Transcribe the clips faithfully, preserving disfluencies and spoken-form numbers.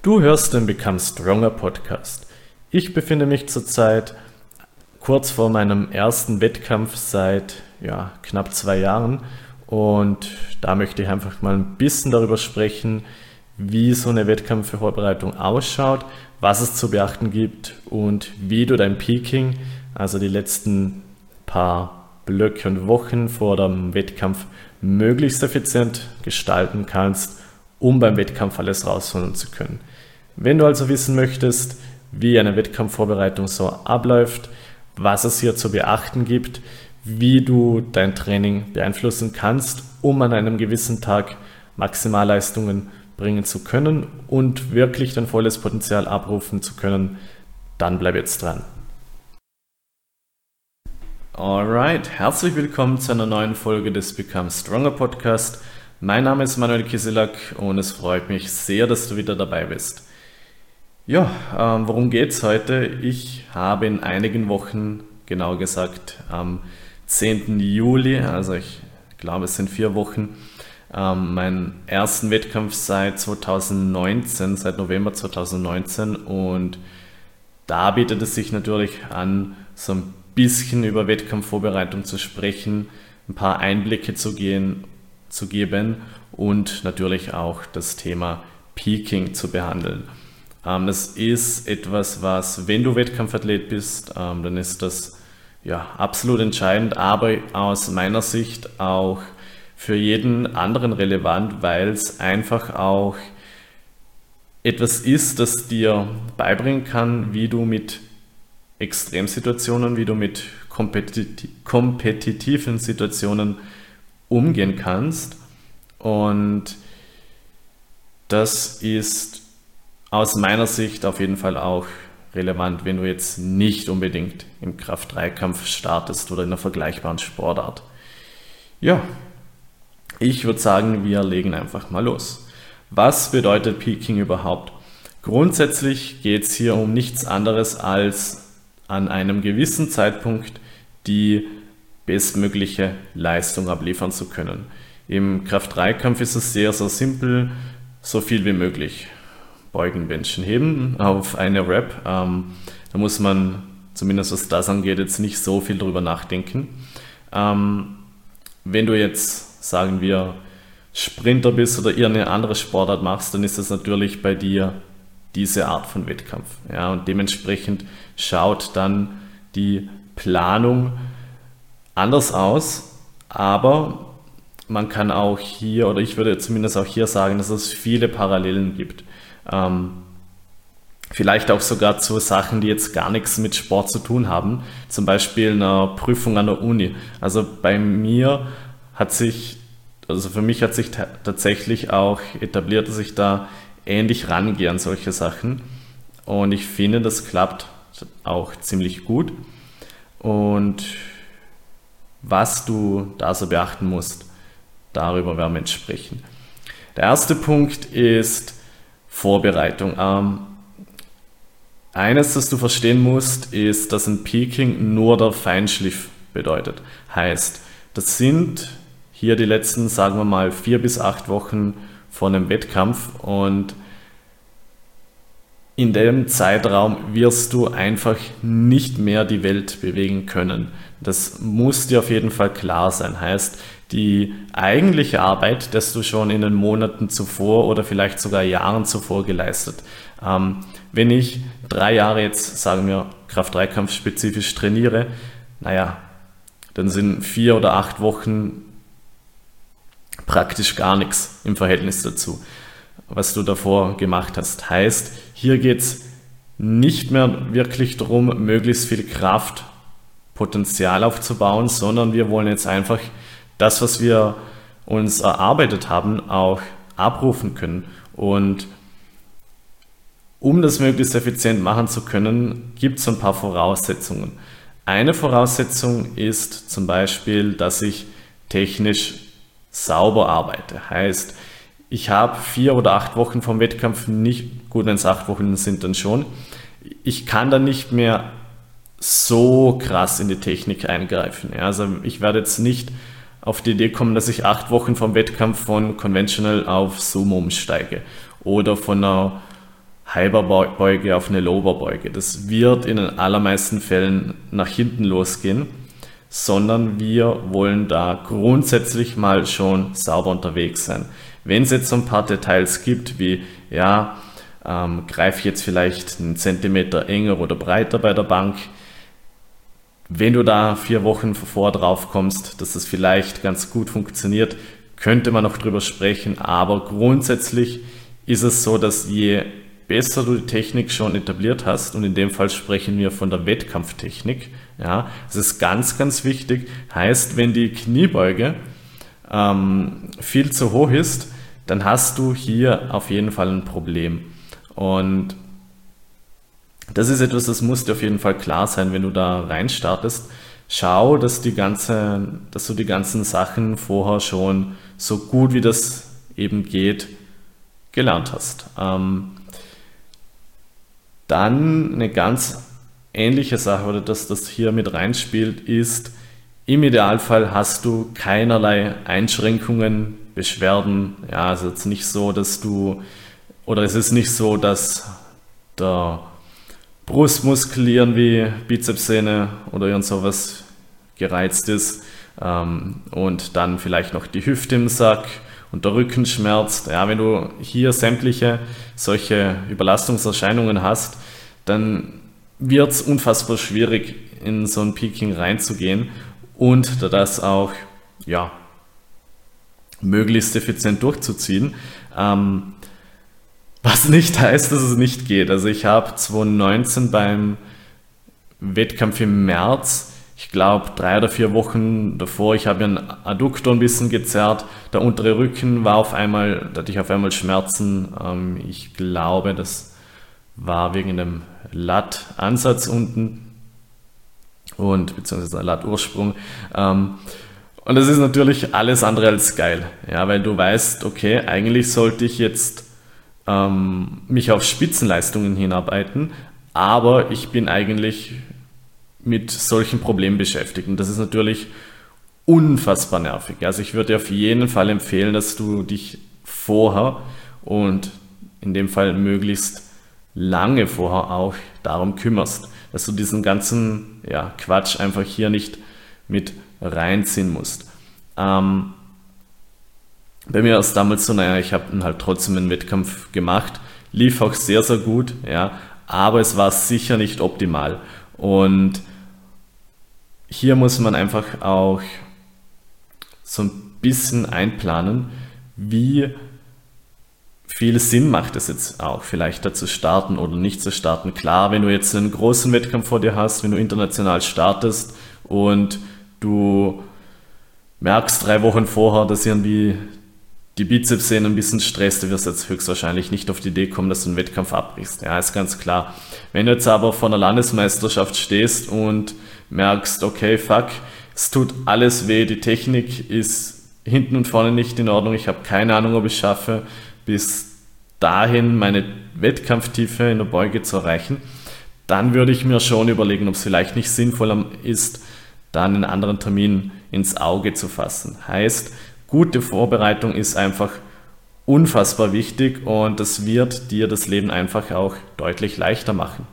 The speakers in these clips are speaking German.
Du hörst den Become Stronger Podcast. Ich befinde mich zurzeit kurz vor meinem ersten Wettkampf seit ja, knapp zwei Jahren und da möchte ich einfach mal ein bisschen darüber sprechen, wie so eine Wettkampfvorbereitung ausschaut, was es zu beachten gibt und wie du dein Peaking, also die letzten paar Blöcke und Wochen vor dem Wettkampf, möglichst effizient gestalten kannst, um beim Wettkampf alles rausholen zu können. Wenn du also wissen möchtest, wie eine Wettkampfvorbereitung so abläuft, was es hier zu beachten gibt, wie du dein Training beeinflussen kannst, um an einem gewissen Tag Maximalleistungen bringen zu können und wirklich dein volles Potenzial abrufen zu können, dann bleib jetzt dran. Alright, herzlich willkommen zu einer neuen Folge des Become Stronger Podcast. Mein Name ist Manuel Kiselak und es freut mich sehr, dass du wieder dabei bist. Ja, ähm, worum geht es heute? Ich habe in einigen Wochen, genau gesagt am zehnten Juli, also ich glaube es sind vier Wochen, ähm, meinen ersten Wettkampf seit zweitausendneunzehn, seit November zweitausendneunzehn, und da bietet es sich natürlich an, so ein bisschen über Wettkampfvorbereitung zu sprechen, ein paar Einblicke zu, gehen, zu geben und natürlich auch das Thema Peaking zu behandeln. Ähm, das ist etwas, was, wenn du Wettkampfathlet bist, ähm, dann ist das ja absolut entscheidend, aber aus meiner Sicht auch für jeden anderen relevant, weil es einfach auch etwas ist, das dir beibringen kann, wie du mit Extremsituationen, wie du mit kompetitiv, kompetitiven Situationen umgehen kannst. Und das ist aus meiner Sicht auf jeden Fall auch relevant, wenn du jetzt nicht unbedingt im Kraft-Dreikampf startest oder in einer vergleichbaren Sportart. Ja, ich würde sagen, wir legen einfach mal los. Was bedeutet Peaking überhaupt? Grundsätzlich geht es hier um nichts anderes als an einem gewissen Zeitpunkt die bestmögliche Leistung abliefern zu können. Im Kraft-Dreikampf ist es sehr, sehr simpel, so viel wie möglich. Beugen, Benchen, Heben auf eine Rep. Ähm, da muss man, zumindest was das angeht, jetzt nicht so viel drüber nachdenken. Ähm, wenn du jetzt, sagen wir, Sprinter bist oder irgendeine andere Sportart machst, dann ist das natürlich bei dir diese Art von Wettkampf. Ja, und dementsprechend schaut dann die Planung anders aus, aber man kann auch hier, oder ich würde zumindest auch hier sagen, dass es viele Parallelen gibt. Ähm, vielleicht auch sogar zu Sachen, die jetzt gar nichts mit Sport zu tun haben, zum Beispiel einer Prüfung an der Uni. Also bei mir hat sich, also für mich hat sich t- tatsächlich auch etabliert, dass ich da ähnlich rangehe an solche Sachen, und ich finde, das klappt auch ziemlich gut. Und was du da so beachten musst, darüber werden wir jetzt sprechen. Der erste Punkt ist Vorbereitung. Ähm, eines, das du verstehen musst, ist, dass ein Peaking nur der Feinschliff bedeutet. Heißt, das sind hier die letzten, sagen wir mal, vier bis acht Wochen vor einem Wettkampf, und in dem Zeitraum wirst du einfach nicht mehr die Welt bewegen können. Das muss dir auf jeden Fall klar sein. Heißt, die eigentliche Arbeit, das du schon in den Monaten zuvor oder vielleicht sogar Jahren zuvor geleistet. Ähm, wenn ich drei Jahre jetzt, sagen wir, Kraft-Dreikampf spezifisch trainiere, naja, dann sind vier oder acht Wochen praktisch gar nichts im Verhältnis dazu, was du davor gemacht hast. Heißt, hier geht es nicht mehr wirklich darum, möglichst viel Kraftpotenzial aufzubauen, sondern wir wollen jetzt einfach das, was wir uns erarbeitet haben, auch abrufen können. Und um das möglichst effizient machen zu können, gibt es ein paar Voraussetzungen. Eine Voraussetzung ist zum Beispiel, dass ich technisch sauber arbeite. Heißt, ich habe vier oder acht Wochen vom Wettkampf nicht, gut, wenn es acht Wochen sind, dann schon. Ich kann dann nicht mehr so krass in die Technik eingreifen. Ja, also ich werde jetzt nicht auf die Idee kommen, dass ich acht Wochen vom Wettkampf von Conventional auf Sumo umsteige oder von einer Hyperbeuge auf eine Lowerbeuge. Das wird in den allermeisten Fällen nach hinten losgehen, sondern wir wollen da grundsätzlich mal schon sauber unterwegs sein. Wenn es jetzt so ein paar Details gibt, wie, ja, ähm, greife ich jetzt vielleicht einen Zentimeter enger oder breiter bei der Bank, wenn du da vier Wochen vor drauf kommst, dass das vielleicht ganz gut funktioniert, könnte man noch drüber sprechen, aber grundsätzlich ist es so, dass je besser du die Technik schon etabliert hast, und in dem Fall sprechen wir von der Wettkampftechnik, ja, das ist ganz, ganz wichtig, heißt, wenn die Kniebeuge ähm, viel zu hoch ist, dann hast du hier auf jeden Fall ein Problem. Und das ist etwas, das muss dir auf jeden Fall klar sein, wenn du da rein startest. Schau, dass, die ganze, dass du die ganzen Sachen vorher schon so gut wie das eben geht gelernt hast. Ähm, dann eine ganz ähnliche Sache, oder dass das hier mit reinspielt, ist, im Idealfall hast du keinerlei Einschränkungen, Beschwerden. Ja, also jetzt nicht so, dass du, oder es ist nicht so, dass der Brustmuskel irgendwie Bizepssehne oder irgend sowas gereizt ist ähm, und dann vielleicht noch die Hüfte im Sack und der Rücken schmerzt. Ja, wenn du hier sämtliche solche Überlastungserscheinungen hast, dann wird es unfassbar schwierig, in so ein Peaking reinzugehen und das auch ja, möglichst effizient durchzuziehen. Ähm, Was nicht heißt, dass es nicht geht. Also ich habe zwanzig neunzehn beim Wettkampf im März, ich glaube drei oder vier Wochen davor, ich habe einen Adduktor ein bisschen gezerrt, der untere Rücken war auf einmal, da hatte ich auf einmal Schmerzen. Ähm, ich glaube, das war wegen dem Lattansatz unten und beziehungsweise der Lattursprung. Ähm, und das ist natürlich alles andere als geil, ja, weil du weißt, okay, eigentlich sollte ich jetzt mich auf Spitzenleistungen hinarbeiten, aber ich bin eigentlich mit solchen Problemen beschäftigt und das ist natürlich unfassbar nervig. Also ich würde dir auf jeden Fall empfehlen, dass du dich vorher und in dem Fall möglichst lange vorher auch darum kümmerst, dass du diesen ganzen ja, Quatsch einfach hier nicht mit reinziehen musst. Ähm, Bei mir war es damals so, naja, ich habe halt trotzdem einen Wettkampf gemacht, lief auch sehr, sehr gut, ja, aber es war sicher nicht optimal. Und hier muss man einfach auch so ein bisschen einplanen, wie viel Sinn macht es jetzt auch, vielleicht da zu starten oder nicht zu starten. Klar, wenn du jetzt einen großen Wettkampf vor dir hast, wenn du international startest und du merkst drei Wochen vorher, dass irgendwie die Bizepssehne ein bisschen stresst, du wirst jetzt höchstwahrscheinlich nicht auf die Idee kommen, dass du einen Wettkampf abbrichst. Ja, ist ganz klar. Wenn du jetzt aber vor einer Landesmeisterschaft stehst und merkst, okay, fuck, es tut alles weh, die Technik ist hinten und vorne nicht in Ordnung, ich habe keine Ahnung, ob ich es schaffe, bis dahin meine Wettkampftiefe in der Beuge zu erreichen, dann würde ich mir schon überlegen, ob es vielleicht nicht sinnvoller ist, dann einen anderen Termin ins Auge zu fassen. Heißt, gute Vorbereitung ist einfach unfassbar wichtig und das wird dir das Leben einfach auch deutlich leichter machen.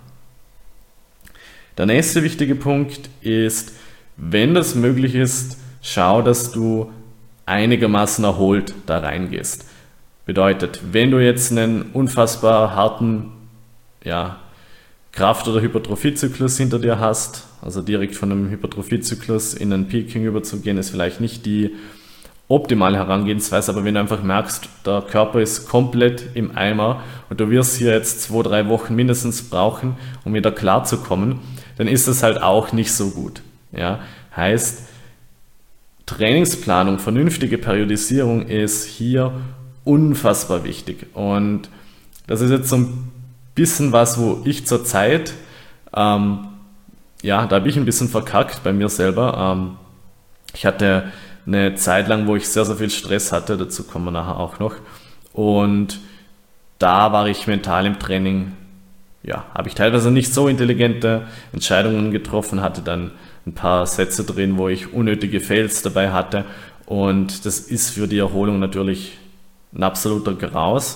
Der nächste wichtige Punkt ist, wenn das möglich ist, schau, dass du einigermaßen erholt da reingehst. Bedeutet, wenn du jetzt einen unfassbar harten ja, Kraft- oder Hypertrophiezyklus hinter dir hast, also direkt von einem Hypertrophiezyklus in einen Peaking überzugehen, ist vielleicht nicht die optimale Herangehensweise, aber wenn du einfach merkst, der Körper ist komplett im Eimer und du wirst hier jetzt zwei, drei Wochen mindestens brauchen, um wieder klarzukommen, dann ist das halt auch nicht so gut. Ja? Heißt, Trainingsplanung, vernünftige Periodisierung ist hier unfassbar wichtig und das ist jetzt so ein bisschen was, wo ich zurzeit, ähm, ja, da habe ich ein bisschen verkackt bei mir selber. Ähm, ich hatte eine Zeit lang, wo ich sehr, sehr viel Stress hatte, dazu kommen wir nachher auch noch. Und da war ich mental im Training, ja, habe ich teilweise nicht so intelligente Entscheidungen getroffen, hatte dann ein paar Sätze drin, wo ich unnötige Fails dabei hatte. Und das ist für die Erholung natürlich ein absoluter Graus.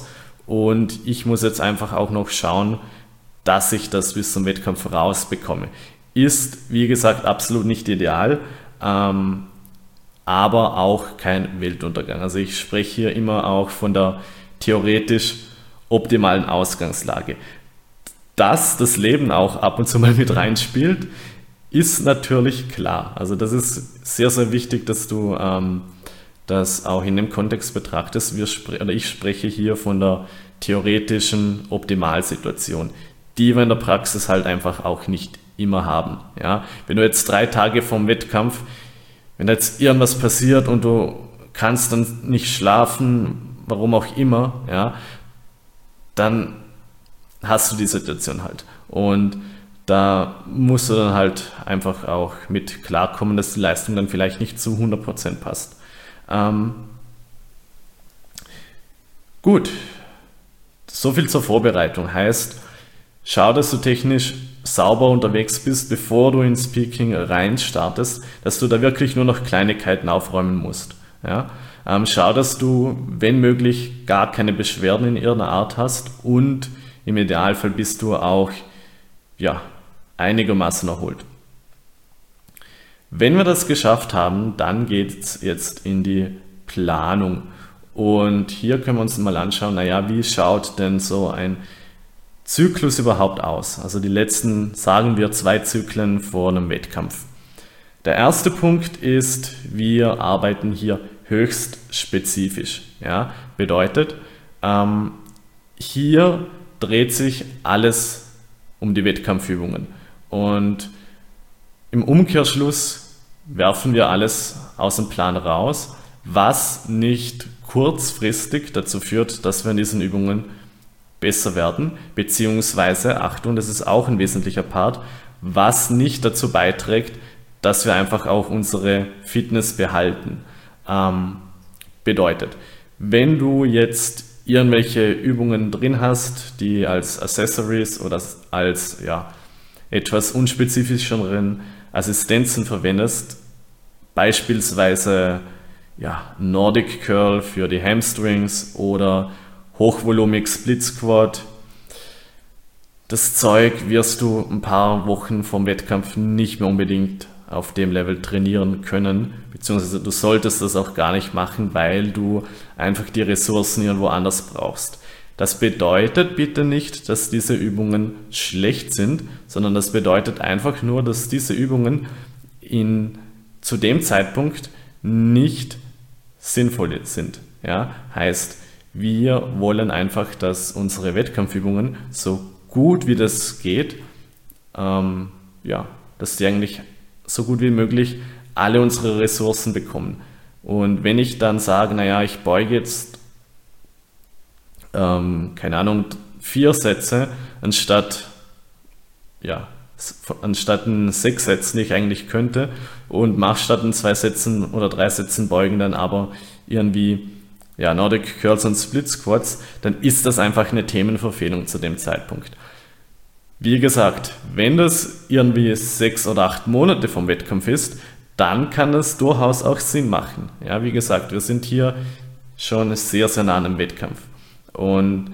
und ich muss jetzt einfach auch noch schauen, dass ich das bis zum Wettkampf rausbekomme. Ist, wie gesagt, absolut nicht ideal, ähm, aber auch kein Weltuntergang. Also ich spreche hier immer auch von der theoretisch optimalen Ausgangslage. Dass das Leben auch ab und zu mal mit reinspielt, ist natürlich klar. Also das ist sehr, sehr wichtig, dass du ähm, das auch in dem Kontext betrachtest. Wir spre- oder ich spreche hier von der theoretischen Optimalsituation, die wir in der Praxis halt einfach auch nicht immer haben. Ja? Wenn du jetzt drei Tage vorm Wettkampf, wenn da jetzt irgendwas passiert und du kannst dann nicht schlafen, warum auch immer, ja, dann hast du die Situation halt. Und da musst du dann halt einfach auch mit klarkommen, dass die Leistung dann vielleicht nicht zu hundert Prozent passt. Ähm, gut, so viel zur Vorbereitung. Heißt, schau, dass du technisch sauber unterwegs bist, bevor du ins Peaking rein startest, dass du da wirklich nur noch Kleinigkeiten aufräumen musst. Ja? Ähm, schau, dass du, wenn möglich, gar keine Beschwerden in irgendeiner Art hast und im Idealfall bist du auch ja, einigermaßen erholt. Wenn wir das geschafft haben, dann geht es jetzt in die Planung. Und hier können wir uns mal anschauen, naja, wie schaut denn so ein Zyklus überhaupt aus? Also die letzten, sagen wir, zwei Zyklen vor einem Wettkampf. Der erste Punkt ist, wir arbeiten hier höchst spezifisch. Ja? Bedeutet, ähm, hier dreht sich alles um die Wettkampfübungen. Und im Umkehrschluss werfen wir alles aus dem Plan raus, was nicht kurzfristig dazu führt, dass wir in diesen Übungen besser werden, beziehungsweise, Achtung, das ist auch ein wesentlicher Part, was nicht dazu beiträgt, dass wir einfach auch unsere Fitness behalten. Ähm, bedeutet, wenn du jetzt irgendwelche Übungen drin hast, die als Accessories oder als ja, etwas unspezifischeren Assistenzen verwendest, beispielsweise ja, Nordic Curl für die Hamstrings oder hochvolumig Split Squat. Das Zeug wirst du ein paar Wochen vom Wettkampf nicht mehr unbedingt auf dem Level trainieren können, beziehungsweise du solltest das auch gar nicht machen, weil du einfach die Ressourcen irgendwo anders brauchst. Das bedeutet bitte nicht, dass diese Übungen schlecht sind, sondern das bedeutet einfach nur, dass diese Übungen in, zu dem Zeitpunkt nicht sinnvoll sind. Ja? Heißt, wir wollen einfach, dass unsere Wettkampfübungen so gut wie das geht, ähm, ja, dass die eigentlich so gut wie möglich alle unsere Ressourcen bekommen. Und wenn ich dann sage, naja, ich beuge jetzt, ähm, keine Ahnung, vier Sätze anstatt, ja, anstatt in sechs Sätzen, die ich eigentlich könnte, und mache statt in zwei Sätzen oder drei Sätzen beugen dann aber irgendwie ja, Nordic Curls und Split Squats, dann ist das einfach eine Themenverfehlung zu dem Zeitpunkt. Wie gesagt, wenn das irgendwie sechs oder acht Monate vom Wettkampf ist, dann kann das durchaus auch Sinn machen. Ja, wie gesagt, wir sind hier schon sehr, sehr nah an einem Wettkampf. Und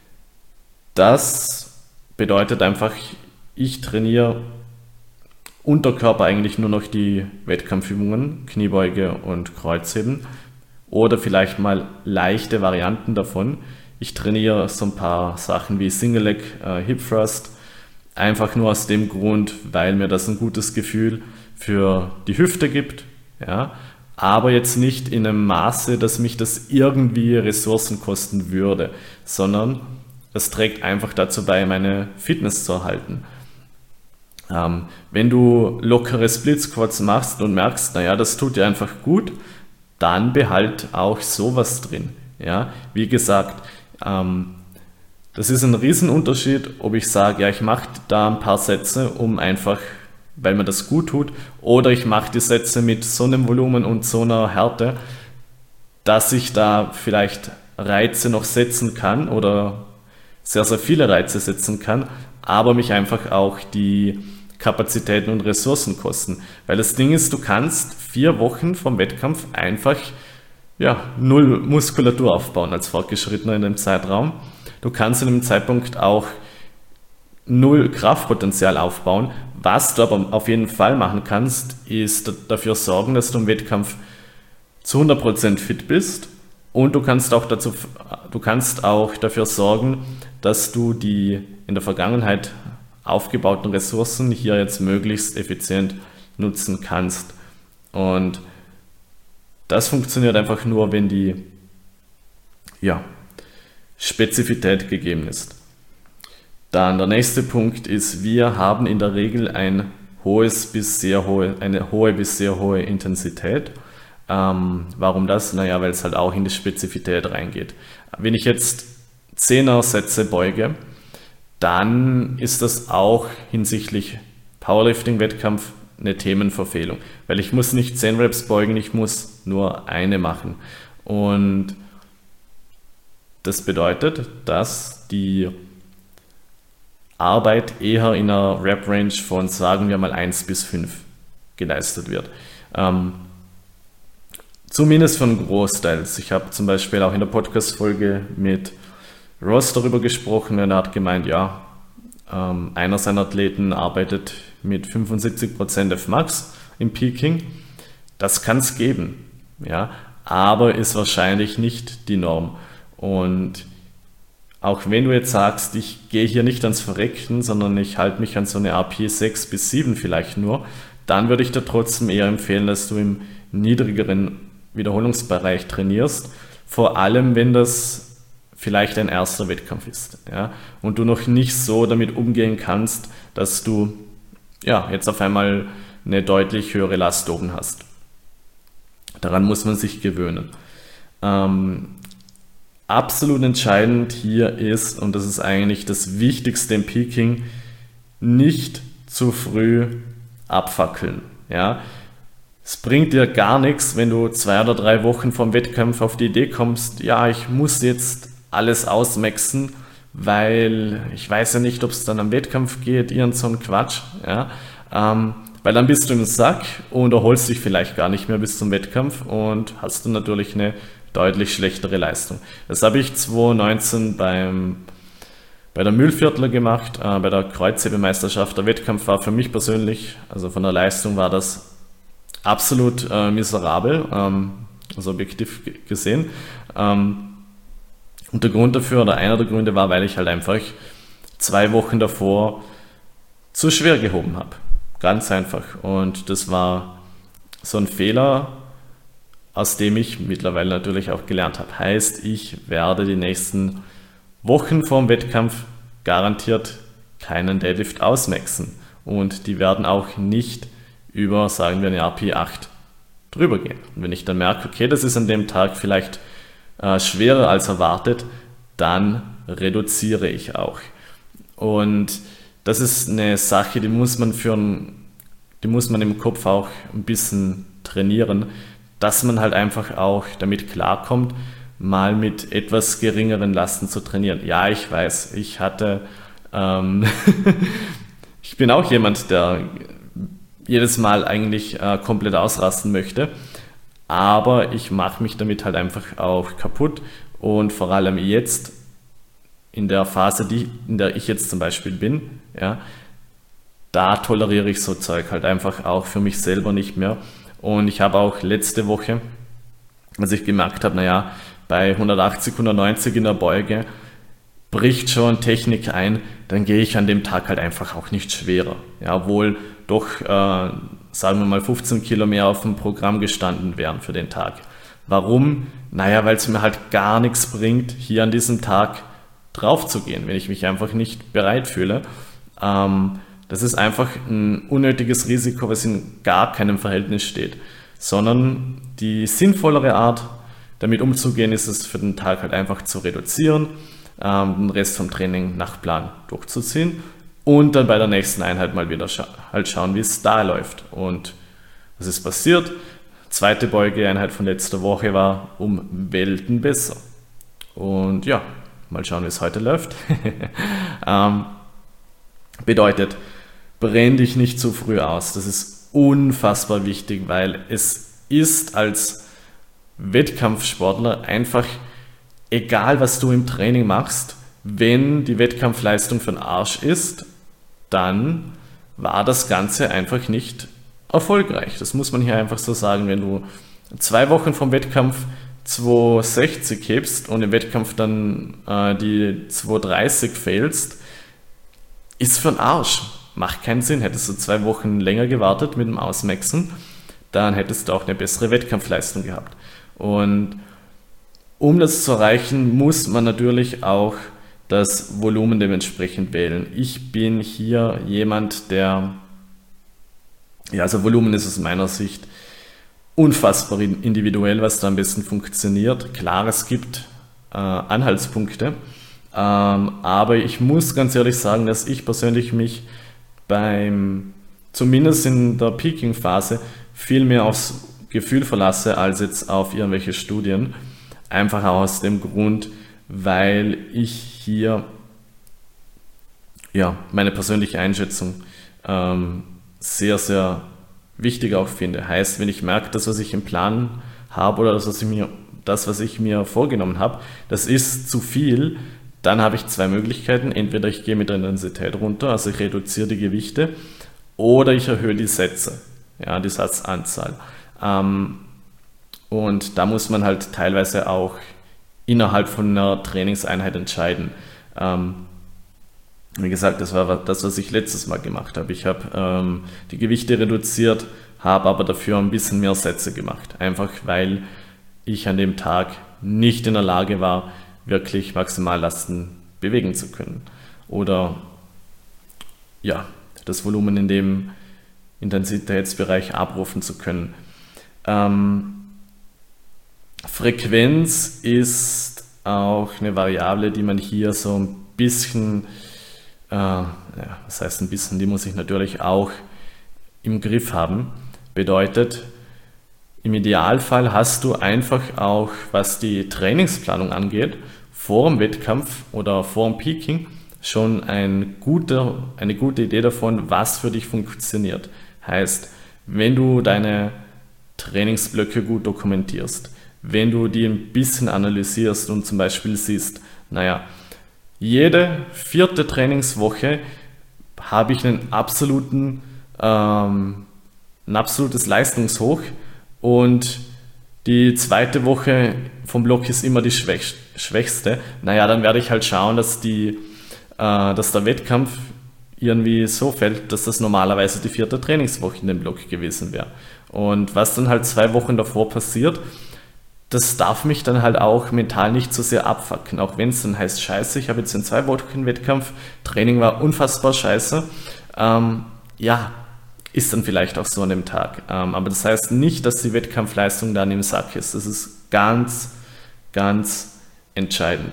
das bedeutet einfach, ich trainiere Unterkörper eigentlich nur noch die Wettkampfübungen, Kniebeuge und Kreuzheben oder vielleicht mal leichte Varianten davon. Ich trainiere so ein paar Sachen wie Single Leg äh, Hip Thrust, einfach nur aus dem Grund, weil mir das ein gutes Gefühl für die Hüfte gibt, ja, aber jetzt nicht in einem Maße, dass mich das irgendwie Ressourcen kosten würde, sondern das trägt einfach dazu bei, meine Fitness zu erhalten. Ähm, wenn du lockere Split Squats machst und merkst, naja, das tut dir einfach gut, dann behalt auch sowas drin. Ja, wie gesagt, ähm, das ist ein Riesenunterschied, ob ich sage, ja, ich mache da ein paar Sätze, um einfach, weil mir das gut tut, oder ich mache die Sätze mit so einem Volumen und so einer Härte, dass ich da vielleicht Reize noch setzen kann oder sehr, sehr viele Reize setzen kann, aber mich einfach auch die Kapazitäten und Ressourcen kosten. Weil das Ding ist, du kannst vier Wochen vom Wettkampf einfach ja, null Muskulatur aufbauen als Fortgeschrittener in dem Zeitraum. Du kannst in dem Zeitpunkt auch null Kraftpotenzial aufbauen. Was du aber auf jeden Fall machen kannst, ist dafür sorgen, dass du im Wettkampf zu hundert Prozent fit bist, und du kannst auch dazu, du kannst auch dafür sorgen, dass du die in der Vergangenheit aufgebauten Ressourcen hier jetzt möglichst effizient nutzen kannst. Und das funktioniert einfach nur, wenn die ja, Spezifität gegeben ist. Dann der nächste Punkt ist, wir haben in der Regel ein hohes bis sehr hohe, eine hohe bis sehr hohe Intensität. Ähm, warum das? Naja, weil es halt auch in die Spezifität reingeht. Wenn ich jetzt Zehner-Sätze beuge, dann ist das auch hinsichtlich Powerlifting-Wettkampf eine Themenverfehlung, weil ich muss nicht zehn Reps beugen, ich muss nur eine machen. Und das bedeutet, dass die Arbeit eher in einer Rep-Range von, sagen wir mal, eins bis fünf geleistet wird. Ähm, zumindest von Großteils. Ich habe zum Beispiel auch in der Podcast-Folge mit Ross darüber gesprochen, und er hat gemeint, ja, ähm, einer seiner Athleten arbeitet mit fünfundsiebzig Prozent F-Max im Peaking. Das kann es geben, ja, aber ist wahrscheinlich nicht die Norm. Und auch wenn du jetzt sagst, ich gehe hier nicht ans Verrecken, sondern ich halte mich an so eine A P sechs bis sieben vielleicht nur, dann würde ich dir trotzdem eher empfehlen, dass du im niedrigeren Wiederholungsbereich trainierst, vor allem wenn das vielleicht ein erster Wettkampf ist, ja, und du noch nicht so damit umgehen kannst, dass du ja, jetzt auf einmal eine deutlich höhere Last oben hast. Daran muss man sich gewöhnen. Ähm, absolut entscheidend hier ist, und das ist eigentlich das Wichtigste im Peaking, nicht zu früh abfackeln. Ja? Es bringt dir gar nichts, wenn du zwei oder drei Wochen vom Wettkampf auf die Idee kommst, ja, ich muss jetzt alles ausmaxen, weil ich weiß ja nicht, ob es dann am Wettkampf geht, irgend so ein Quatsch. Ja? Ähm, weil dann bist du im Sack und erholst dich vielleicht gar nicht mehr bis zum Wettkampf und hast du natürlich eine deutlich schlechtere Leistung. Das habe ich zwanzig neunzehn beim, bei der Mühlviertler gemacht, äh, bei der Kreuzhebemeisterschaft. Der Wettkampf war für mich persönlich, also von der Leistung war das absolut äh, miserabel, ähm, also objektiv g- gesehen. Ähm, und der Grund dafür, oder einer der Gründe war, weil ich halt einfach zwei Wochen davor zu schwer gehoben habe. Ganz einfach. Und das war so ein Fehler, aus dem ich mittlerweile natürlich auch gelernt habe. Heißt, ich werde die nächsten Wochen vorm Wettkampf garantiert keinen Deadlift ausmaxen. Und die werden auch nicht über, sagen wir, eine A P acht drüber gehen. Und wenn ich dann merke, okay, das ist an dem Tag vielleicht äh, schwerer als erwartet, dann reduziere ich auch. Und das ist eine Sache, die muss man für ein, die muss man im Kopf auch ein bisschen trainieren, dass man halt einfach auch damit klarkommt, mal mit etwas geringeren Lasten zu trainieren. Ja, ich weiß, ich hatte, ähm, ich bin auch jemand, der jedes Mal eigentlich äh, komplett ausrasten möchte, aber ich mache mich damit halt einfach auch kaputt, und vor allem jetzt in der Phase, die, in der ich jetzt zum Beispiel bin, ja, da toleriere ich so Zeug halt einfach auch für mich selber nicht mehr. Und ich habe auch letzte Woche, als ich gemerkt habe, naja, bei hundertachtzig, hundertneunzig in der Beuge bricht schon Technik ein, dann gehe ich an dem Tag halt einfach auch nicht schwerer. Ja, obwohl doch, äh, sagen wir mal, fünfzehn Kilo mehr auf dem Programm gestanden wären für den Tag. Warum? Naja, weil es mir halt gar nichts bringt, hier an diesem Tag drauf zu gehen, wenn ich mich einfach nicht bereit fühle. Ähm, das ist einfach ein unnötiges Risiko, was in gar keinem Verhältnis steht. Sondern die sinnvollere Art, damit umzugehen, ist es für den Tag halt einfach zu reduzieren, ähm, den Rest vom Training nach Plan durchzuziehen und dann bei der nächsten Einheit mal wieder scha- halt schauen, wie es da läuft. Und was ist passiert? Zweite Beugeeinheit von letzter Woche war um Welten besser. Und ja, mal schauen, wie es heute läuft. ähm, bedeutet, brenn dich nicht zu früh aus. Das ist unfassbar wichtig, weil es ist als Wettkampfsportler einfach egal, was du im Training machst, wenn die Wettkampfleistung für den Arsch ist, dann war das Ganze einfach nicht erfolgreich. Das muss man hier einfach so sagen. Wenn du zwei Wochen vom Wettkampf zweihundertsechzig hebst und im Wettkampf dann äh, die zweihundertdreißig failst, ist für den Arsch. Macht keinen Sinn. Hättest du zwei Wochen länger gewartet mit dem Ausmaxen, dann hättest du auch eine bessere Wettkampfleistung gehabt. Und um das zu erreichen, muss man natürlich auch das Volumen dementsprechend wählen. Ich bin hier jemand, der, ja, also Volumen ist aus meiner Sicht unfassbar individuell, was da am besten funktioniert. Klar, es gibt äh, Anhaltspunkte, ähm, aber ich muss ganz ehrlich sagen, dass ich persönlich mich beim, zumindest in der Peaking-Phase, viel mehr aufs Gefühl verlasse, als jetzt auf irgendwelche Studien. Einfach aus dem Grund, weil ich hier ja, meine persönliche Einschätzung ähm, sehr, sehr wichtig auch finde. Heißt, wenn ich merke, das, was ich im Plan habe oder das, was ich mir, das, was ich mir vorgenommen habe, das ist zu viel, dann habe ich zwei Möglichkeiten. Entweder ich gehe mit der Intensität runter, also ich reduziere die Gewichte, oder ich erhöhe die Sätze, ja, die Satzanzahl. Ähm, und da muss man halt teilweise auch innerhalb von einer Trainingseinheit entscheiden. Ähm, wie gesagt, das war das, was ich letztes Mal gemacht habe. Ich habe ähm, die Gewichte reduziert, habe aber dafür ein bisschen mehr Sätze gemacht. Einfach weil ich an dem Tag nicht in der Lage war, wirklich Maximallasten bewegen zu können. Oder ja, das Volumen in dem Intensitätsbereich abrufen zu können. Ähm, Frequenz ist auch eine Variable, die man hier so ein bisschen, äh, ja, was heißt ein bisschen, die muss ich natürlich auch im Griff haben. Bedeutet, im Idealfall hast du einfach auch, was die Trainingsplanung angeht, vor dem Wettkampf oder vor dem Peaking schon ein guter, eine gute Idee davon, was für dich funktioniert. Heißt, wenn du deine Trainingsblöcke gut dokumentierst, wenn du die ein bisschen analysierst und zum Beispiel siehst, naja, jede vierte Trainingswoche habe ich einen absoluten, ähm, ein absolutes Leistungshoch und die zweite Woche vom Block ist immer die schwäch schwächste, naja, dann werde ich halt schauen, dass, die, äh, dass der Wettkampf irgendwie so fällt, dass das normalerweise die vierte Trainingswoche in dem Block gewesen wäre. Und was dann halt zwei Wochen davor passiert, das darf mich dann halt auch mental nicht so sehr abfucken, auch wenn es dann heißt, scheiße, ich habe jetzt in zwei Wochen Wettkampf, Training war unfassbar scheiße, ähm, ja, ist dann vielleicht auch so an dem Tag. Ähm, aber das heißt nicht, dass die Wettkampfleistung dann im Sack ist. Das ist ganz, ganz entscheidend.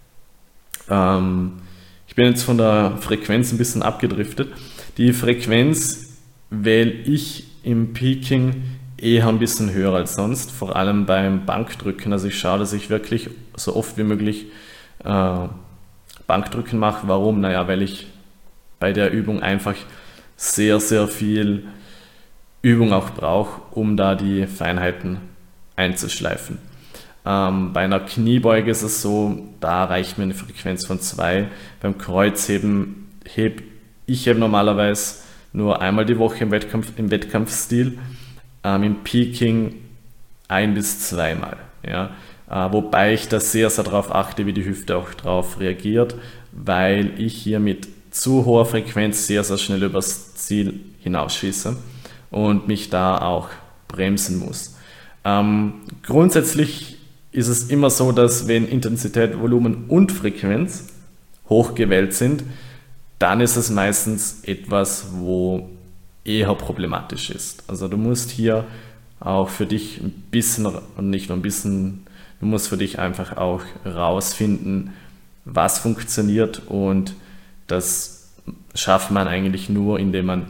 Ähm, ich bin jetzt von der Frequenz ein bisschen abgedriftet. Die Frequenz wähle ich im Peaking eher ein bisschen höher als sonst, vor allem beim Bankdrücken. Also ich schaue, dass ich wirklich so oft wie möglich äh, Bankdrücken mache. Warum? Naja, weil ich bei der Übung einfach sehr, sehr viel Übung auch brauche, um da die Feinheiten einzuschleifen. Ähm, bei einer Kniebeuge ist es so, da reicht mir eine Frequenz von zwei. Beim Kreuzheben heb ich eben normalerweise nur einmal die Woche im Wettkampf, im Wettkampfstil, ähm, im Peaking ein- bis zweimal. Ja? Äh, wobei ich da sehr, sehr darauf achte, wie die Hüfte auch darauf reagiert, weil ich hier mit zu hoher Frequenz sehr, sehr schnell übers Ziel hinausschieße und mich da auch bremsen muss. Ähm, grundsätzlich ist es immer so, dass wenn Intensität, Volumen und Frequenz hoch gewählt sind, dann ist es meistens etwas, wo eher problematisch ist. Also du musst hier auch für dich ein bisschen, und nicht nur ein bisschen, du musst für dich einfach auch rausfinden, was funktioniert, und das schafft man eigentlich nur, indem man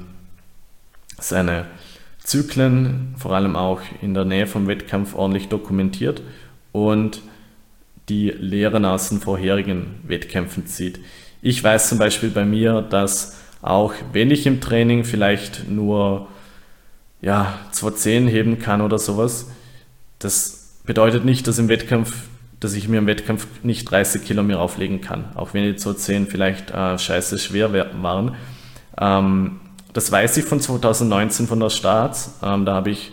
seine Zyklen, vor allem auch in der Nähe vom Wettkampf, ordentlich dokumentiert und die Lehren aus den vorherigen Wettkämpfen zieht. Ich weiß zum Beispiel bei mir, dass auch wenn ich im Training vielleicht nur ja, zweihundertzehn heben kann oder sowas, das bedeutet nicht, dass im Wettkampf dass ich mir im Wettkampf nicht dreißig Kilo mehr auflegen kann, auch wenn die zwei zehn vielleicht äh, scheiße schwer waren. Ähm, das weiß ich von zweitausendneunzehn von der Starts. Ähm, da habe ich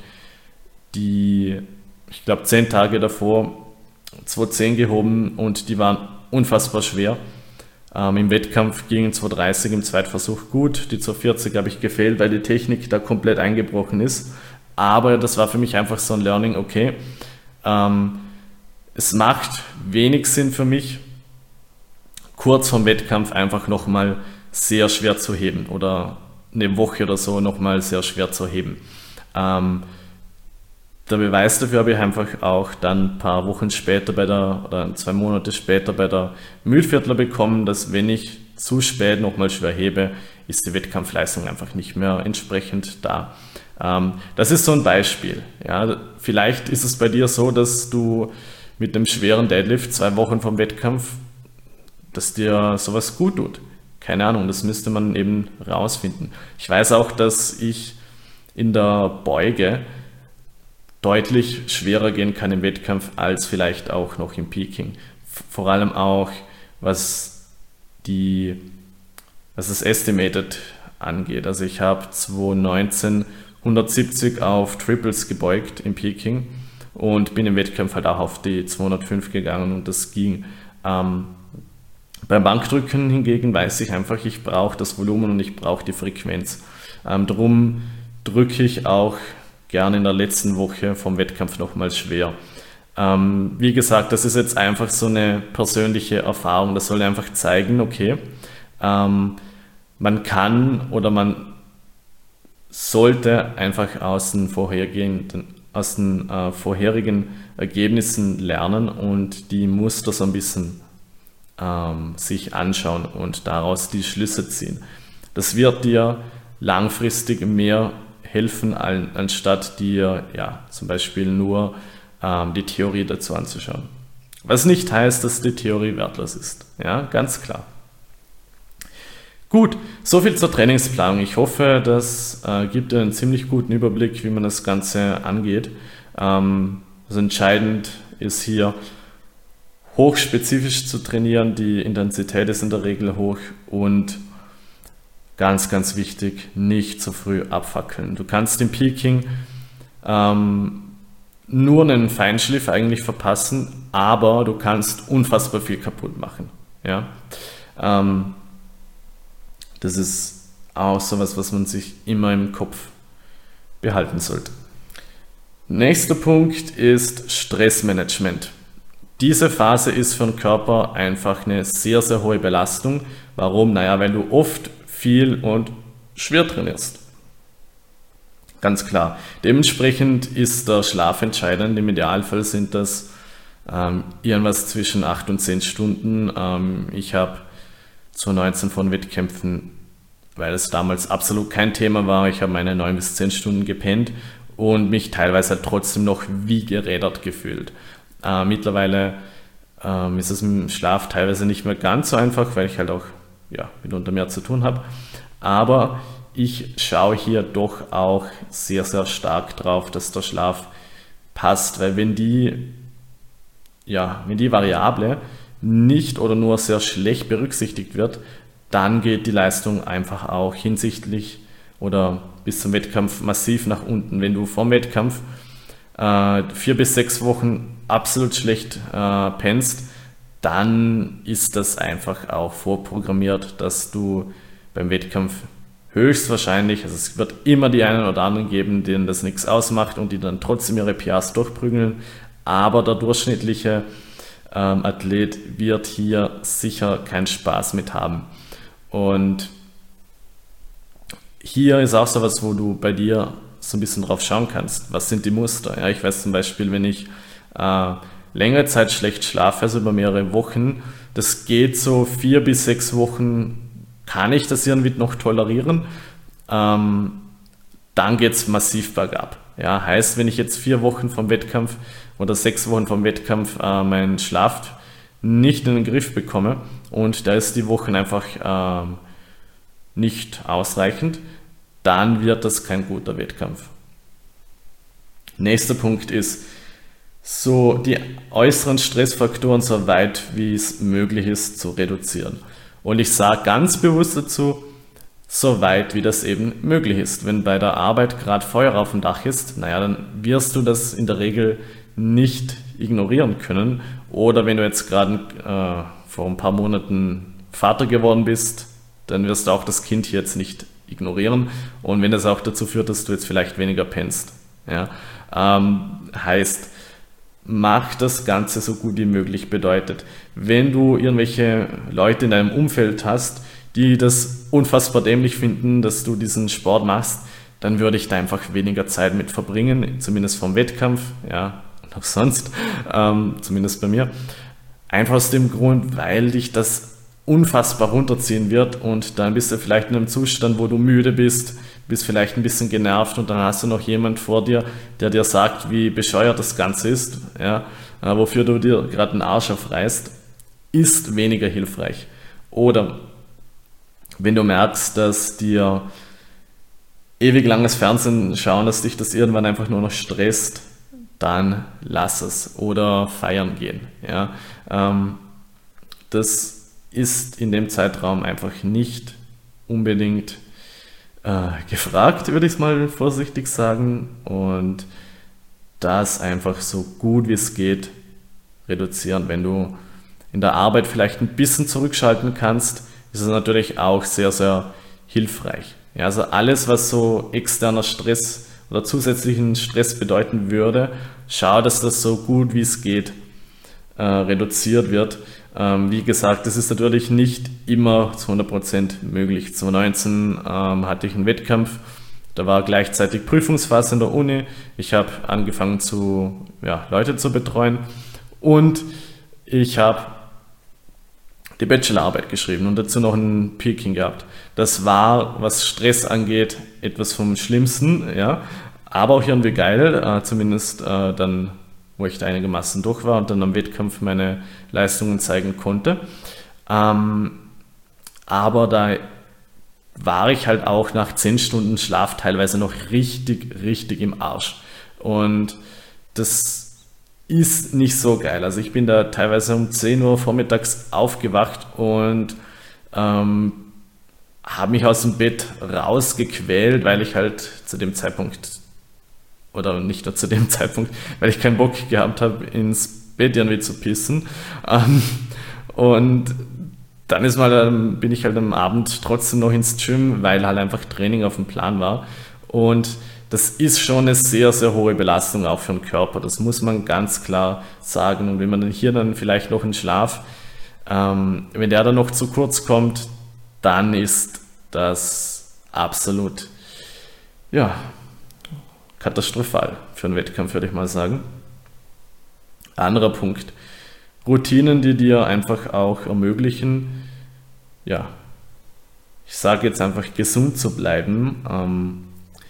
die, ich glaube, zehn Tage davor zwei zehn gehoben und die waren unfassbar schwer. Ähm, Im Wettkampf gingen zwei dreißig im Zweitversuch gut, die zwei vierzig habe ich gefehlt, weil die Technik da komplett eingebrochen ist. Aber das war für mich einfach so ein Learning, okay, ähm, es macht wenig Sinn für mich, kurz vorm Wettkampf einfach nochmal sehr schwer zu heben oder eine Woche oder so nochmal sehr schwer zu heben. Ähm, Der Beweis dafür habe ich einfach auch dann ein paar Wochen später bei der, oder zwei Monate später bei der Mühlviertler bekommen, dass wenn ich zu spät nochmal schwer hebe, ist die Wettkampfleistung einfach nicht mehr entsprechend da. Ähm, das ist so ein Beispiel. Ja. Vielleicht ist es bei dir so, dass du mit dem schweren Deadlift zwei Wochen vom Wettkampf, dass dir sowas gut tut. Keine Ahnung, das müsste man eben rausfinden. Ich weiß auch, dass ich in der Beuge deutlich schwerer gehen kann im Wettkampf als vielleicht auch noch im Peaking. Vor allem auch, was, die, was das Estimated angeht. Also ich habe zweitausendneunzehn hundertsiebzig auf Triples gebeugt im Peaking und bin im Wettkampf halt auch auf die zweihundertfünf gegangen und das ging. Ähm, beim Bankdrücken hingegen weiß ich einfach, ich brauche das Volumen und ich brauche die Frequenz. Ähm, drum drücke ich auch gerne in der letzten Woche vom Wettkampf nochmal schwer. Ähm, wie gesagt, das ist jetzt einfach so eine persönliche Erfahrung. Das soll einfach zeigen, okay, ähm, man kann oder man sollte einfach aus den vorhergehenden, aus den äh, vorherigen Ergebnissen lernen und die Muster so ein bisschen ähm, sich anschauen und daraus die Schlüsse ziehen. Das wird dir langfristig mehr helfen, anstatt dir ja, zum Beispiel nur ähm, die Theorie dazu anzuschauen. Was nicht heißt, dass die Theorie wertlos ist. Ja, ganz klar. Gut, soviel zur Trainingsplanung. Ich hoffe, das äh, gibt dir einen ziemlich guten Überblick, wie man das Ganze angeht. Ähm, also entscheidend ist hier, hochspezifisch zu trainieren. Die Intensität ist in der Regel hoch und ganz, ganz wichtig, nicht zu früh abfackeln. Du kannst im Peaking ähm, nur einen Feinschliff eigentlich verpassen, aber du kannst unfassbar viel kaputt machen. Ja? Ähm, das ist auch so was, was man sich immer im Kopf behalten sollte. Nächster Punkt ist Stressmanagement. Diese Phase ist für den Körper einfach eine sehr, sehr hohe Belastung. Warum? Naja, weil du oft viel und schwer trainierst. Ganz klar. Dementsprechend ist der Schlaf entscheidend. Im Idealfall sind das ähm, irgendwas zwischen acht und zehn Stunden. Ähm, ich habe zu neunzehn von Wettkämpfen, weil es damals absolut kein Thema war, ich habe meine neun bis zehn Stunden gepennt und mich teilweise halt trotzdem noch wie gerädert gefühlt. Äh, mittlerweile ähm, ist es mit dem Schlaf teilweise nicht mehr ganz so einfach, weil ich halt auch ja, mitunter mehr zu tun habe. Aber ich schaue hier doch auch sehr, sehr stark drauf, dass der Schlaf passt, weil wenn die, ja, wenn die Variable nicht oder nur sehr schlecht berücksichtigt wird, dann geht die Leistung einfach auch hinsichtlich oder bis zum Wettkampf massiv nach unten. Wenn du vom Wettkampf äh, vier bis sechs Wochen absolut schlecht äh, pennst, dann ist das einfach auch vorprogrammiert, dass du beim Wettkampf höchstwahrscheinlich, also es wird immer die einen oder anderen geben, denen das nichts ausmacht und die dann trotzdem ihre P Rs durchprügeln, aber der durchschnittliche ähm, Athlet wird hier sicher keinen Spaß mit haben. Und hier ist auch so was, wo du bei dir so ein bisschen drauf schauen kannst. Was sind die Muster? Ja, ich weiß zum Beispiel, wenn ich äh, längere Zeit schlecht schlafe, also über mehrere Wochen, das geht so vier bis sechs Wochen, kann ich das irgendwie noch tolerieren, ähm, dann geht es massiv bergab. Ja, heißt, wenn ich jetzt vier Wochen vom Wettkampf oder sechs Wochen vom Wettkampf äh, meinen Schlaf nicht in den Griff bekomme und da ist die Wochen einfach äh, nicht ausreichend, dann wird das kein guter Wettkampf. Nächster Punkt ist, so die äußeren Stressfaktoren so weit wie es möglich ist zu reduzieren. Und ich sage ganz bewusst dazu, so weit wie das eben möglich ist. Wenn bei der Arbeit gerade Feuer auf dem Dach ist, naja, dann wirst du das in der Regel nicht ignorieren können. Oder wenn du jetzt gerade äh, vor ein paar Monaten Vater geworden bist, dann wirst du auch das Kind jetzt nicht ignorieren. Und wenn das auch dazu führt, dass du jetzt vielleicht weniger pennst. Ja? Ähm, heißt, mach das Ganze so gut wie möglich. Bedeutet, wenn du irgendwelche Leute in deinem Umfeld hast, die das unfassbar dämlich finden, dass du diesen Sport machst, dann würde ich da einfach weniger Zeit mit verbringen, zumindest vom Wettkampf, ja, und auch sonst, ähm, zumindest bei mir. Einfach aus dem Grund, weil dich das unfassbar runterziehen wird und dann bist du vielleicht in einem Zustand, wo du müde bist, bist vielleicht ein bisschen genervt und dann hast du noch jemand vor dir, der dir sagt, wie bescheuert das Ganze ist, ja, äh, wofür du dir gerade den Arsch aufreißt, ist weniger hilfreich. Oder wenn du merkst, dass dir ewig langes Fernsehen schauen, dass dich das irgendwann einfach nur noch stresst, dann lass es oder feiern gehen. Ja. Ähm, das ist in dem Zeitraum einfach nicht unbedingt äh, gefragt, würde ich es mal vorsichtig sagen. Und das einfach so gut wie es geht reduzieren. Wenn du in der Arbeit vielleicht ein bisschen zurückschalten kannst, ist es natürlich auch sehr, sehr hilfreich. Ja, also alles, was so externer Stress oder zusätzlichen Stress bedeuten würde, schau, dass das so gut wie es geht äh, reduziert wird. Ähm, wie gesagt, das ist natürlich nicht immer zu hundert Prozent möglich. zwanzig neunzehn ähm, hatte ich einen Wettkampf, da war gleichzeitig Prüfungsphase in der Uni. Ich habe angefangen, zu, ja, Leute zu betreuen und ich habe die Bachelorarbeit geschrieben und dazu noch ein Peaking gehabt. Das war, was Stress angeht, etwas vom Schlimmsten, ja, aber auch irgendwie geil, äh, zumindest äh, dann, wo ich da einigermaßen durch war und dann am Wettkampf meine Leistungen zeigen konnte. Ähm, aber da war ich halt auch nach zehn Stunden Schlaf teilweise noch richtig, richtig im Arsch. Und das ist nicht so geil. Also ich bin da teilweise um zehn Uhr vormittags aufgewacht und ähm, habe mich aus dem Bett rausgequält, weil ich halt zu dem Zeitpunkt, oder nicht nur zu dem Zeitpunkt, weil ich keinen Bock gehabt habe, ins Bett irgendwie zu pissen. Ähm, und dann ist mal, bin ich halt am Abend trotzdem noch ins Gym, weil halt einfach Training auf dem Plan war. Und das ist schon eine sehr, sehr hohe Belastung auch für den Körper. Das muss man ganz klar sagen. Und wenn man dann hier dann vielleicht noch einen Schlaf, ähm, wenn der dann noch zu kurz kommt, dann ist das absolut, ja, katastrophal für einen Wettkampf, würde ich mal sagen. Anderer Punkt. Routinen, die dir einfach auch ermöglichen, ja, ich sage jetzt einfach gesund zu bleiben, ähm,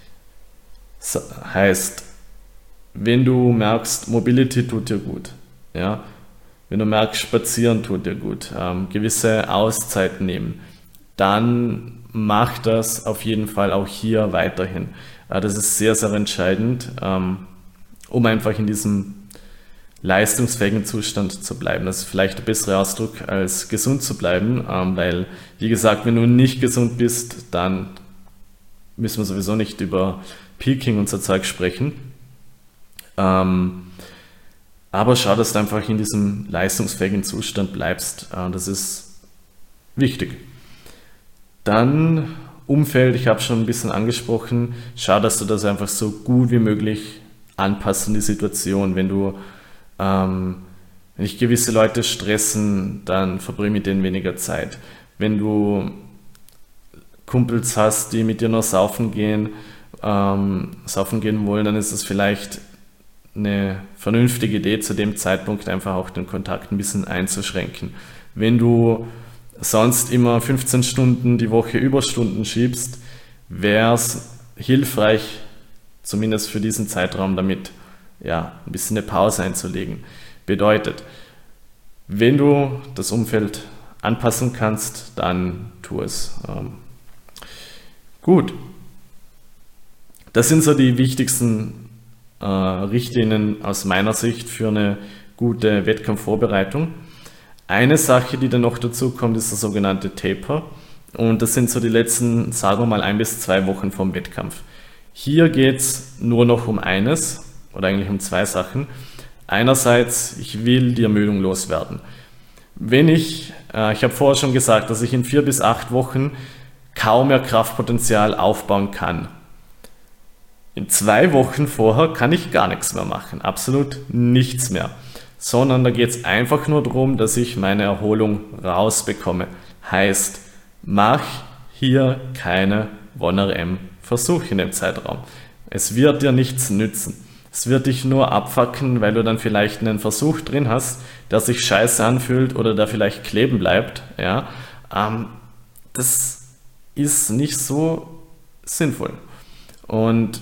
heißt, wenn du merkst, Mobility tut dir gut, ja, wenn du merkst, Spazieren tut dir gut, ähm, gewisse Auszeiten nehmen, dann mach das auf jeden Fall auch hier weiterhin. Äh, das ist sehr, sehr entscheidend, ähm, um einfach in diesem leistungsfähigen Zustand zu bleiben. Das ist vielleicht ein besserer Ausdruck als gesund zu bleiben, ähm, weil, wie gesagt, wenn du nicht gesund bist, dann müssen wir sowieso nicht über Peaking und so Zeug sprechen. Ähm, aber schau, dass du einfach in diesem leistungsfähigen Zustand bleibst. Äh, das ist wichtig. Dann Umfeld, ich habe schon ein bisschen angesprochen. Schau, dass du das einfach so gut wie möglich anpasst an die Situation. Wenn du ähm, wenn dich gewisse Leute stressen, dann verbring mit denen weniger Zeit. Wenn du Kumpels hast, die mit dir noch saufen gehen, ähm, saufen gehen wollen, dann ist es vielleicht eine vernünftige Idee, zu dem Zeitpunkt einfach auch den Kontakt ein bisschen einzuschränken. Wenn du sonst immer fünfzehn Stunden die Woche Überstunden schiebst, wäre es hilfreich, zumindest für diesen Zeitraum damit ja, ein bisschen eine Pause einzulegen. Bedeutet, wenn du das Umfeld anpassen kannst, dann tu es. Ähm, gut. Das sind so die wichtigsten äh, Richtlinien aus meiner Sicht für eine gute Wettkampfvorbereitung. Eine Sache, die dann noch dazu kommt, ist der sogenannte Taper. Und das sind so die letzten, sagen wir mal, ein bis zwei Wochen vom Wettkampf. Hier geht es nur noch um eines, oder eigentlich um zwei Sachen. Einerseits, ich will die Ermüdung loswerden. Wenn ich, äh, ich habe vorher schon gesagt, dass ich in vier bis acht Wochen kaum mehr Kraftpotenzial aufbauen kann. In zwei Wochen vorher kann ich gar nichts mehr machen, absolut nichts mehr. Sondern da geht es einfach nur darum, dass ich meine Erholung rausbekomme. Heißt, mach hier keine one R M-Versuche in dem Zeitraum. Es wird dir nichts nützen. Es wird dich nur abfacken, weil du dann vielleicht einen Versuch drin hast, der sich scheiße anfühlt oder der vielleicht kleben bleibt. Ja, ähm, das ist nicht so sinnvoll. Und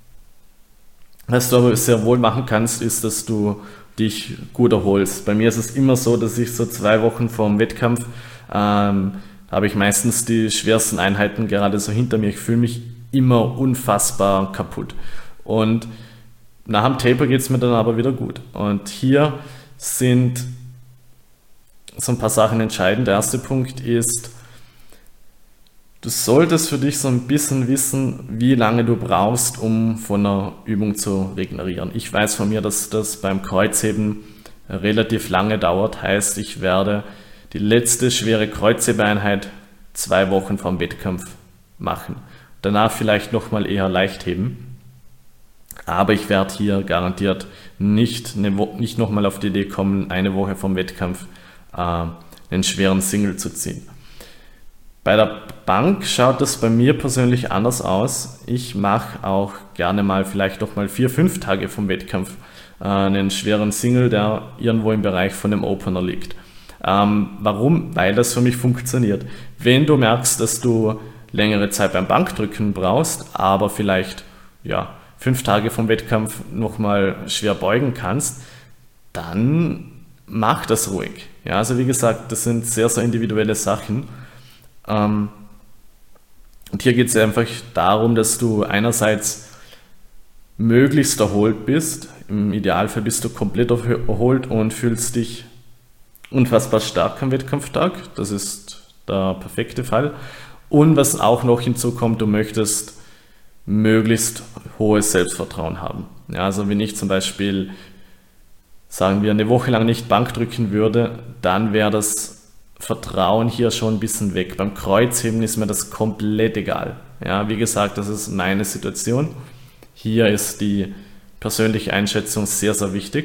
was du aber sehr wohl machen kannst, ist, dass du dich gut erholst. Bei mir ist es immer so, dass ich so zwei Wochen vor dem Wettkampf ähm, habe ich meistens die schwersten Einheiten gerade so hinter mir. Ich fühle mich immer unfassbar kaputt. Und nach dem Taper geht es mir dann aber wieder gut. Und hier sind so ein paar Sachen entscheidend. Der erste Punkt ist, du solltest für dich so ein bisschen wissen, wie lange du brauchst, um von einer Übung zu regenerieren. Ich weiß von mir, dass das beim Kreuzheben relativ lange dauert. Heißt, ich werde die letzte schwere Kreuzhebeeinheit zwei Wochen vom Wettkampf machen. Danach vielleicht nochmal eher leicht heben. Aber ich werde hier garantiert nicht, eine Wo- nicht nochmal auf die Idee kommen, eine Woche vom Wettkampf äh, einen schweren Single zu ziehen. Bei der Bank schaut das bei mir persönlich anders aus. Ich mache auch gerne mal vielleicht noch mal vier, fünf Tage vom Wettkampf äh, einen schweren Single, der irgendwo im Bereich von dem Opener liegt. Ähm, warum? Weil das für mich funktioniert. Wenn du merkst, dass du längere Zeit beim Bankdrücken brauchst, aber vielleicht ja, fünf Tage vom Wettkampf nochmal schwer beugen kannst, dann mach das ruhig. Ja, also wie gesagt, das sind sehr, sehr individuelle Sachen. Ähm, und hier geht es einfach darum, dass du einerseits möglichst erholt bist. Im Idealfall bist du komplett erholt und fühlst dich unfassbar stark am Wettkampftag. Das ist der perfekte Fall. Und was auch noch hinzukommt, du möchtest möglichst hohes Selbstvertrauen haben. Ja, also wenn ich zum Beispiel, sagen wir, eine Woche lang nicht Bank drücken würde, dann wäre das Vertrauen hier schon ein bisschen weg. Beim Kreuzheben ist mir das komplett egal. Ja, wie gesagt, das ist meine Situation. Hier ist die persönliche Einschätzung sehr, sehr wichtig.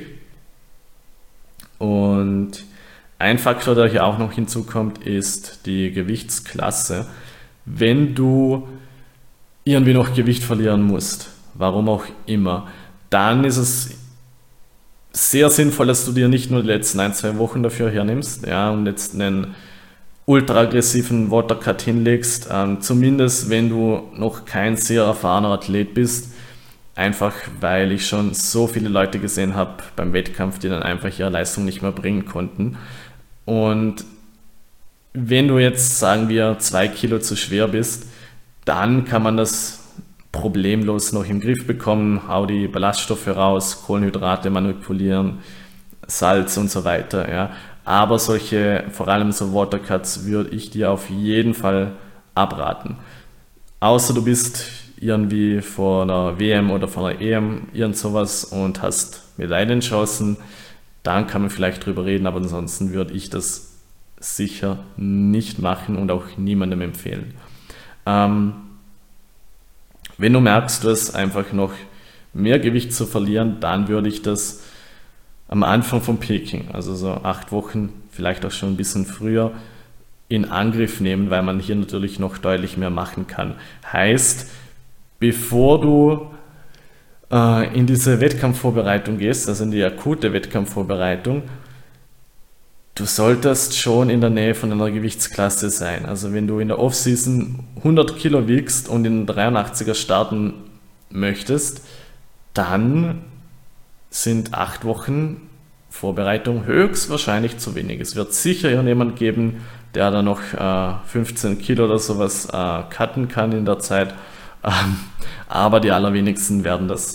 Und ein Faktor, der hier auch noch hinzukommt, ist die Gewichtsklasse. Wenn du irgendwie noch Gewicht verlieren musst, warum auch immer, dann ist es sehr sinnvoll, dass du dir nicht nur die letzten ein, zwei Wochen dafür hernimmst, ja, und jetzt einen ultra aggressiven Watercut hinlegst, ähm, zumindest wenn du noch kein sehr erfahrener Athlet bist, einfach weil ich schon so viele Leute gesehen habe beim Wettkampf, die dann einfach ihre Leistung nicht mehr bringen konnten. Und wenn du jetzt, sagen wir, zwei Kilo zu schwer bist, dann kann man das problemlos noch im Griff bekommen, hau die Ballaststoffe raus, Kohlenhydrate manipulieren, Salz und so weiter. Ja. Aber solche, vor allem so Watercuts, würde ich dir auf jeden Fall abraten. Außer du bist irgendwie vor einer W M oder vor einer E M, irgend sowas und hast Medaillenchancen, dann kann man vielleicht drüber reden, aber ansonsten würde ich das sicher nicht machen und auch niemandem empfehlen. Ähm, wenn du merkst, du hast einfach noch mehr Gewicht zu verlieren, dann würde ich das am Anfang von Peking, also so acht Wochen, vielleicht auch schon ein bisschen früher, in Angriff nehmen, weil man hier natürlich noch deutlich mehr machen kann. Heißt, bevor du äh, in diese Wettkampfvorbereitung gehst, also in die akute Wettkampfvorbereitung, du solltest schon in der Nähe von einer Gewichtsklasse sein. Also wenn du in der Offseason hundert Kilo wiegst und in dreiundachtziger starten möchtest, dann sind acht Wochen Vorbereitung höchstwahrscheinlich zu wenig. Es wird sicher jemand geben, der da noch äh, fünfzehn Kilo oder sowas äh, cutten kann in der Zeit. Ähm, aber die allerwenigsten werden das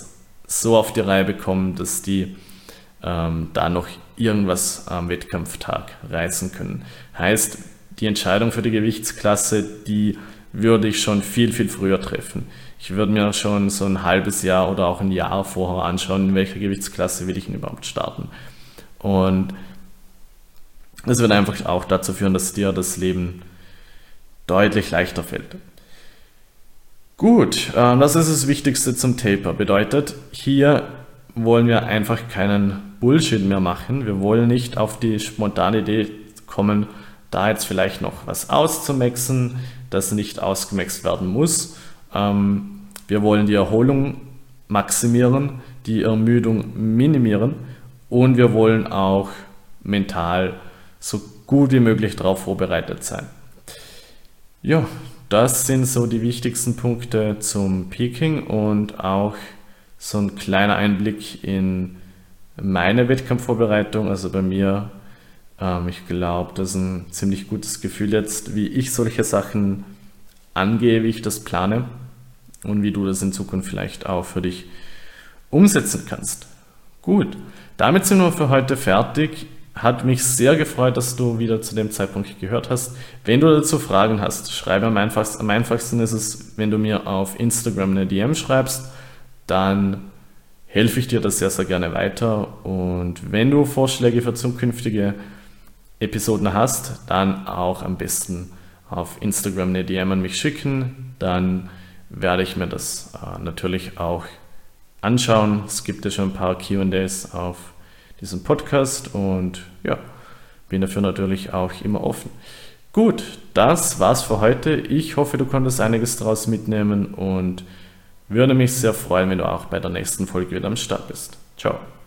so auf die Reihe bekommen, dass die ähm, da noch irgendwas am Wettkampftag reißen können. Heißt, die Entscheidung für die Gewichtsklasse, die würde ich schon viel, viel früher treffen. Ich würde mir schon so ein halbes Jahr oder auch ein Jahr vorher anschauen, in welcher Gewichtsklasse will ich denn überhaupt starten. Und das wird einfach auch dazu führen, dass dir das Leben deutlich leichter fällt. Gut, das ist das Wichtigste zum Taper. Bedeutet, hier wollen wir einfach keinen Bullshit mehr machen. Wir wollen nicht auf die spontane Idee kommen, da jetzt vielleicht noch was auszumaxen, das nicht ausgemaxt werden muss. Wir wollen die Erholung maximieren, die Ermüdung minimieren und wir wollen auch mental so gut wie möglich darauf vorbereitet sein. Ja, das sind so die wichtigsten Punkte zum Peaking und auch so ein kleiner Einblick in meine Wettkampfvorbereitung. Also bei mir, ähm, ich glaube, das ist ein ziemlich gutes Gefühl jetzt, wie ich solche Sachen angehe, wie ich das plane und wie du das in Zukunft vielleicht auch für dich umsetzen kannst. Gut, damit sind wir für heute fertig. Hat mich sehr gefreut, dass du wieder zu dem Zeitpunkt gehört hast. Wenn du dazu Fragen hast, schreibe am einfachsten. Am einfachsten ist es, wenn du mir auf Instagram eine D M schreibst, dann helfe ich dir das sehr, sehr gerne weiter. Und wenn du Vorschläge für zukünftige Episoden hast, dann auch am besten auf Instagram eine D M an mich schicken. Dann werde ich mir das äh, natürlich auch anschauen. Es gibt ja schon ein paar Q and A's auf diesen Podcast und ja, bin dafür natürlich auch immer offen. Gut, das war's für heute. Ich hoffe, du konntest einiges daraus mitnehmen und würde mich sehr freuen, wenn du auch bei der nächsten Folge wieder am Start bist. Ciao.